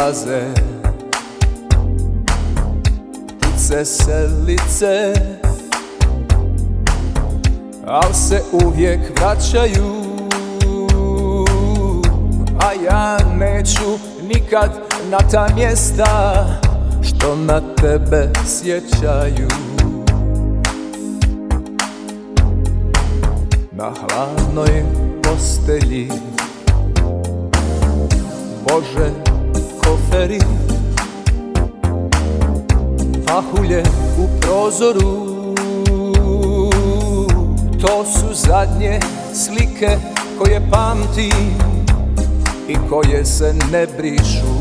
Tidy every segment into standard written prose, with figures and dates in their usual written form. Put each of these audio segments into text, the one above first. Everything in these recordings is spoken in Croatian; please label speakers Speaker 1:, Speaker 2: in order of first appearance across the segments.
Speaker 1: odlaze, ptice selice, al se uvijek vraćaju, a ja neću nikad na ta mjesta što na tebe sjećaju. Na hladnoj postelji, Bože, koferi, pahulje u prozoru, to su zadnje slike koje pamtim i koje se ne brišu.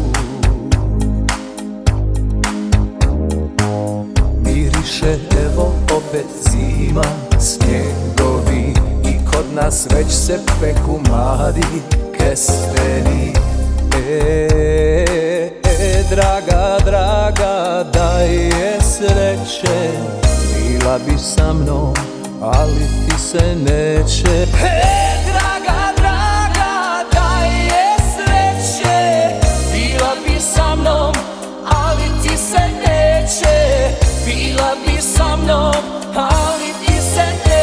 Speaker 1: Miriše, evo opet zima, snjegovi i kod nas već se peku mladi kesteni. Draga, draga, daj je sreće, bila bi sa mnom, ali ti se neće.
Speaker 2: Draga, draga, daj je sreće, bila bi sa mnom, ali ti se neće. Bila bi sa mnom, ali ti se neće.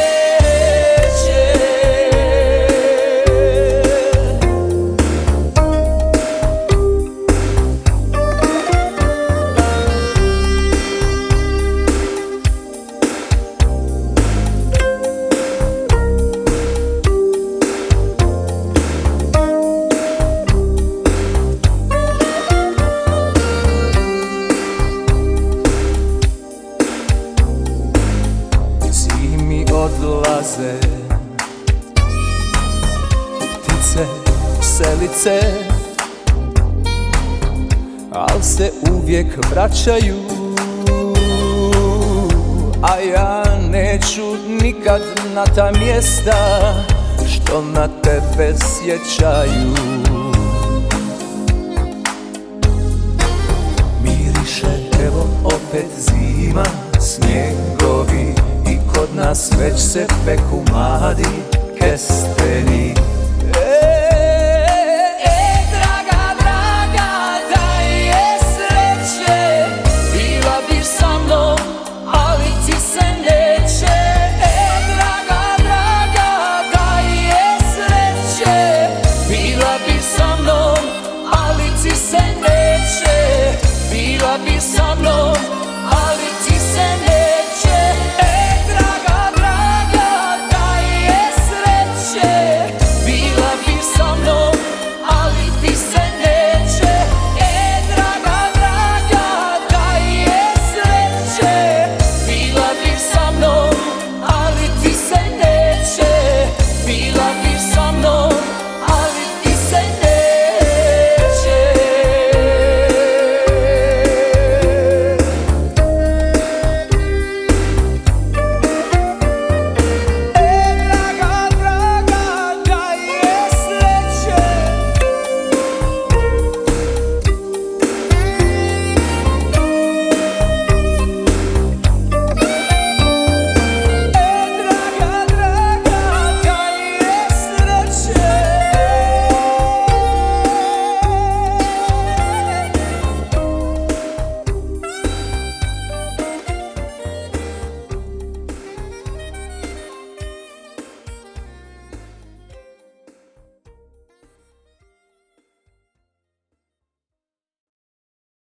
Speaker 1: Odlaze ptice selice, al se uvijek vraćaju, a ja neću nikad na ta mjesta što na tebe sjećaju. Miriše, evo opet zima, snjegovi, kod nas već se peku mladi kesteni.
Speaker 2: Draga, draga, daj je sreće, bila bi sa mnom, ali ti se neće. Draga, draga, daj je sreće, bila bi sa mnom, ali ti se neće. Bila bi sa